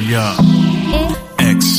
me up. X.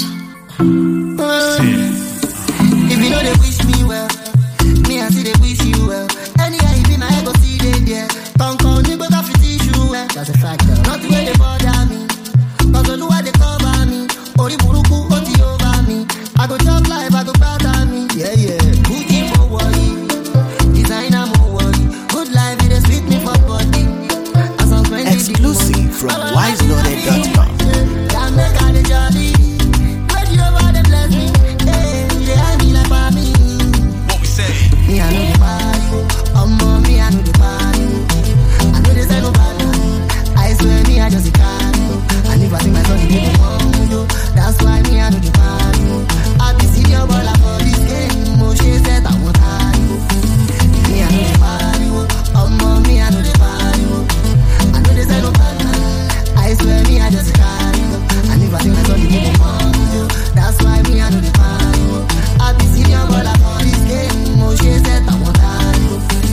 If you know they wish me well, me I see they wish you well. Anyhow, if you my go see they there. Don't call me, but I fit issue well. That's a fact. Not the way they bother me, cause the way they cover me. Ori buruku, oti over me. I go talk life, I go batter me. Yeah, yeah. Gucci more worry, designer more worry. Good life, it is sweet me for body. Exclusive from wiseloaded.com. Can't make all the jolly. Where you over the bless me? Hey, yeah, me like for me. What we say? Me, I know the party. Me, I know the party. I know there's no bad. I swear, me, I just a carry. And if I see my son, the people want you. That's why me, I know the party. I be see your ball for this game. Oh, she said I want party. Me, I know the party. Me, I know the party. I know there's no bad. I swear, me, I just a carry. And if I see my son, the people want you. That's why me, I know the party. I be see your ball for this game. Oh, she said I want party.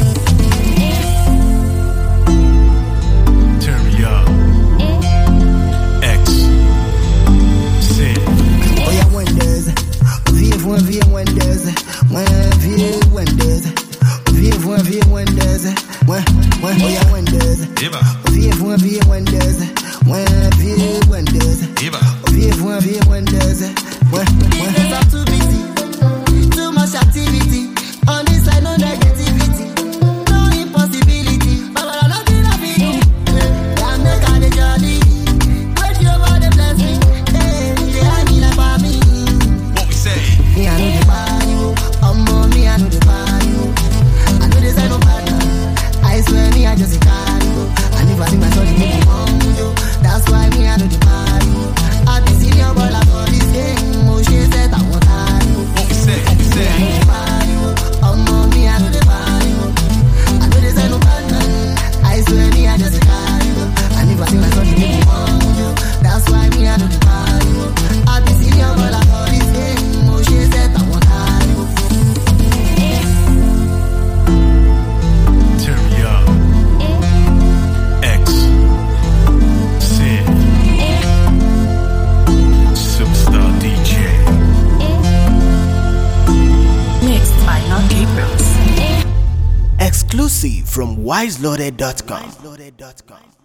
Turn me up. X. Sit. Oh yeah, Wendes. Vive Wendes. Vive Wendes. Vive Wendes. Oh yeah, Wendes. Eva. Vive Wendes. Vive Wendes. Eva. Vive Wendes. Days are too busy. Too much activity. On this side, no negativity. No impossibility. But I love you. Can't make all the jolly. Wait you over the bless me. Hey, yeah, me like for me. What we say? Me, I know the value. Me, I know the value. I know there's no bad. I swear, me, I just a carry. And if I see my son, the people want you. That's why me, I know the value. I be seeing your ball for this game. Oh, she said I want value. What we say? What we Me, I know say? the value. Me, I know the value. I know there's no bad. I swear, me, I just a carry. And if I see my son, the people want you. That's why me, I know the value. I be seeing your ball for this game. Oh, she said I want value. Turn me up. X. Sit. Superstar DJ. Mixed by Lucky Bros. Exclusive from wiseloaded.com.